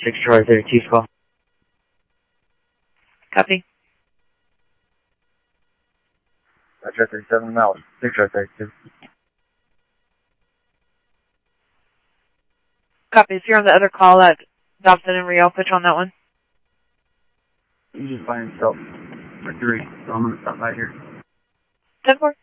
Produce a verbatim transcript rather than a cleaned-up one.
six Charlie thirty-two call. Copy. Roger, thirty-seven miles, six Charlie thirty-two. Copy. If you're on the other call at Dobson and Rio, put you on that one. He's just by himself for three, so I'm going to stop by here. ten four.